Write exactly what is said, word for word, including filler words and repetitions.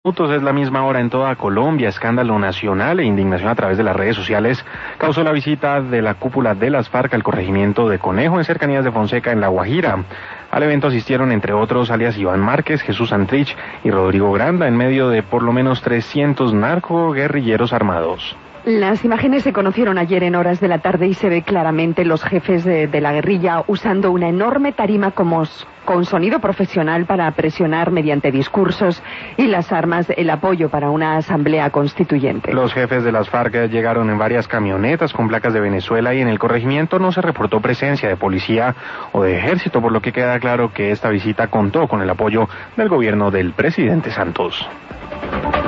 Minutos es la misma hora en toda Colombia. Escándalo nacional e indignación a través de las redes sociales causó la visita de la cúpula de las FARC al corregimiento de Conejo en cercanías de Fonseca en La Guajira. Al evento asistieron entre otros alias Iván Márquez, Jesús Antrich y Rodrigo Granda en medio de por lo menos trescientos narcoguerrilleros armados. Las imágenes se conocieron ayer en horas de la tarde y se ve claramente los jefes de, de la guerrilla usando una enorme tarima como, con sonido profesional para presionar mediante discursos y las armas el apoyo para una asamblea constituyente. Los jefes de las FARC llegaron en varias camionetas con placas de Venezuela y en el corregimiento no se reportó presencia de policía o de ejército, por lo que queda claro que esta visita contó con el apoyo del gobierno del presidente Santos.